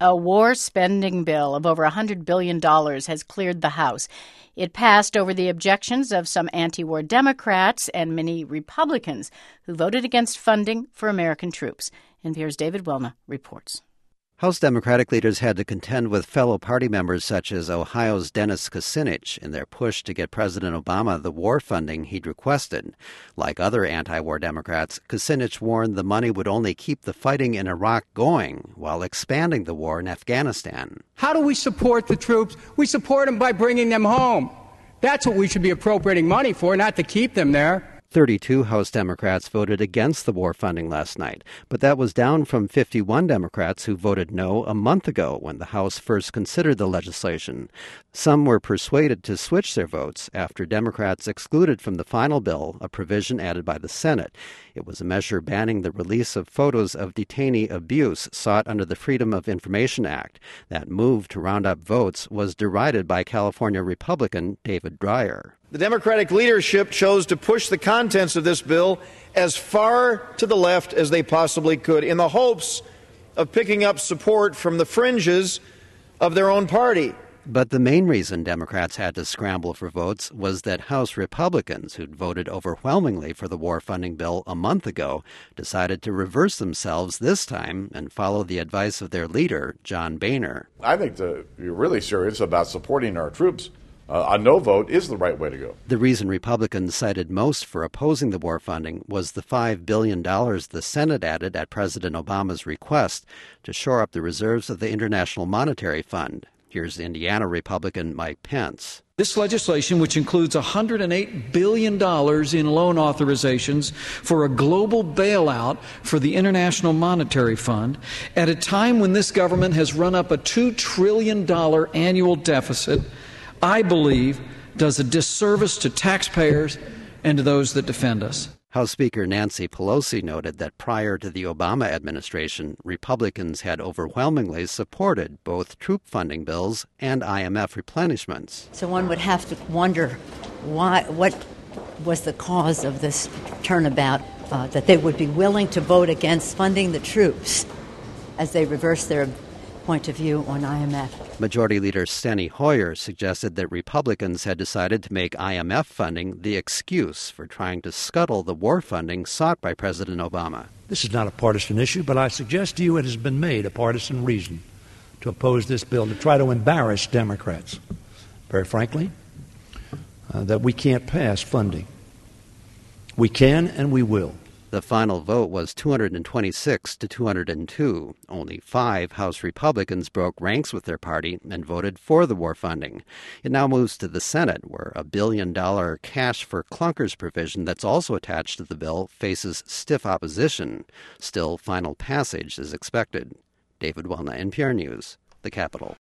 A war spending bill of over $100 billion has cleared the House. It passed over the objections of some anti-war Democrats and many Republicans who voted against funding for American troops. NPR's David Welna reports. House Democratic leaders had to contend with fellow party members such as Ohio's Dennis Kucinich in their push to get President Obama the war funding he'd requested. Like other anti-war Democrats, Kucinich warned the money would only keep the fighting in Iraq going while expanding the war in Afghanistan. How do we support the troops? We support them by bringing them home. That's what we should be appropriating money for, not to keep them there. 32 House Democrats voted against the war funding last night, but that was down from 51 Democrats who voted no a month ago when the House first considered the legislation. Some were persuaded to switch their votes after Democrats excluded from the final bill a provision added by the Senate. It was a measure banning the release of photos of detainee abuse sought under the Freedom of Information Act. That move to round up votes was derided by California Republican David Dreyer. The Democratic leadership chose to push the contents of this bill as far to the left as they possibly could in the hopes of picking up support from the fringes of their own party. But the main reason Democrats had to scramble for votes was that House Republicans, who'd voted overwhelmingly for the war funding bill a month ago, decided to reverse themselves this time and follow the advice of their leader, John Boehner. I think if you're really serious about supporting our troops, a no vote is the right way to go. The reason Republicans cited most for opposing the war funding was the $5 billion the Senate added at President Obama's request to shore up the reserves of the International Monetary Fund. Here's Indiana Republican Mike Pence. This legislation, which includes $108 billion in loan authorizations for a global bailout for the International Monetary Fund, at a time when this government has run up a $2 trillion annual deficit, I believe does a disservice to taxpayers and to those that defend us. House Speaker Nancy Pelosi noted that prior to the Obama administration, Republicans had overwhelmingly supported both troop funding bills and IMF replenishments. So one would have to wonder what was the cause of this turnabout, that they would be willing to vote against funding the troops as they reverse their point of view on IMF. Majority Leader Steny Hoyer suggested that Republicans had decided to make IMF funding the excuse for trying to scuttle the war funding sought by President Obama. This is not a partisan issue, but I suggest to you it has been made a partisan reason to oppose this bill, to try to embarrass Democrats, very frankly, that we can't pass funding. We can and we will. The final vote was 226 to 202. Only 5 House Republicans broke ranks with their party and voted for the war funding. It now moves to the Senate, where a $1 billion cash for clunkers provision that's also attached to the bill faces stiff opposition. Still, final passage is expected. David Welna, NPR News, the Capitol.